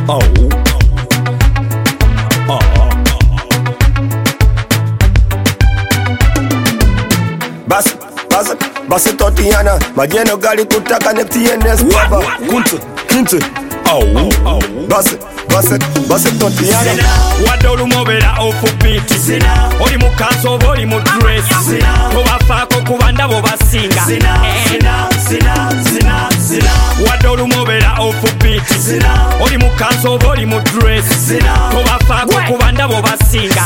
Basi Totiana, majeno gali kutaka neptienes baba. Kinte. Basi Totiana. Wadolu mobera offbeat. Oli mukanso oli mu dress. Tobafako kubanda bo basinga. Wadolu mobera offbeat. Oli mukanso oli mu dress. Tobafako kubanda bo basinga.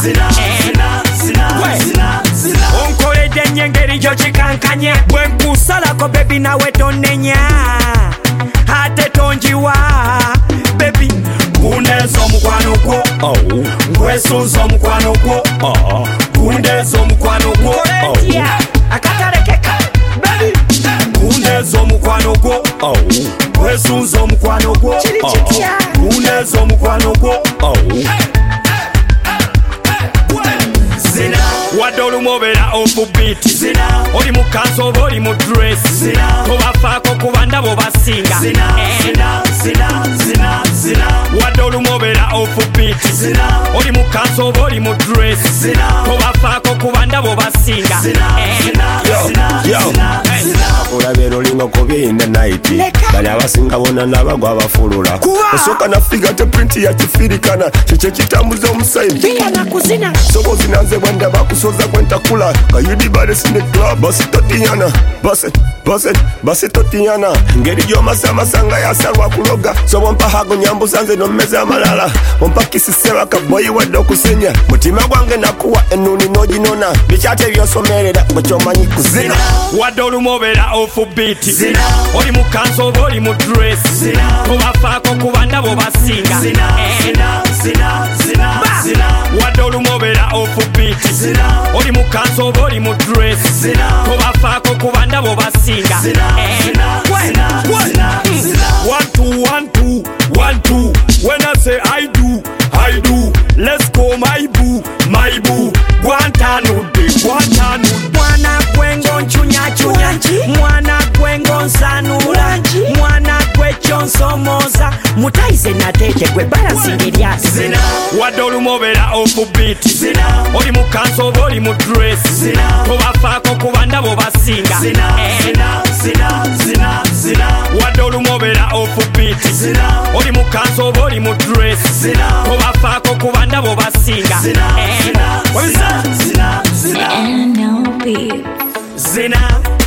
Onkoledde nyengeri jo chikankanye. Bwenkusalako baby nawe tonenya. Ate tonjiwa baby. Kundezo mukwano gwo, ngwesunzo mukwano gwo, kundezo mukwano gwo, akatalekeka baby. Kundezo mukwano gwo, ngwesunzo mukwano gwo, kundezo mukwano gwo. Wadolu mobera offbeat. Oli mukanso oli mu dress. Tobafako kubanda bo basinga. Wadolu mobera offbeat. Oli mukanso oli mu dress. Tobafako kubanda bo basinga. Olabera olinga kubinda night. Bali abasinga bona nabagwa abafulula. Osoka na figure te print ya kifirikana. Chiche kitambuza omusayi. Bia na kuzina. Soko zinanze bwenda bakusoza kwentakula. Kayidi bade sine club. Basi Totiana. Basi Totiana. Ngeri jo masanga ya salwa kuloga. So wampa hago nyambu sanze no meze amalala. Wampa kisisera kaboyi wado kusenya. Mutima gwange nakuwa enuni noji nona. Bichate vyosomereda mchomanyi kuzina. Wadolu mobera offbeat. Oli mukanso oli mu dress. Tobafako kubanda bo basinga. Wadolu mobera offbeat. Oli mukanso oli mu dress. Tobafako kubanda bo basinga. 1 2 when I say I do. Let's go my boo. Guantanu. Mwana gwengo nchunya. Mwana gwengo nsanula. Mwana gwe chonsomoza. Mutaize natete gwe balancing elias. Wadolu mobera offbeat. Oli mukanso oli mu dress. Tobafako kubanda bo basinga. Wadolu mobera offbeat. Oli mukanso oli mu dress. Tobafako kubanda bo basinga. NLP. Zina.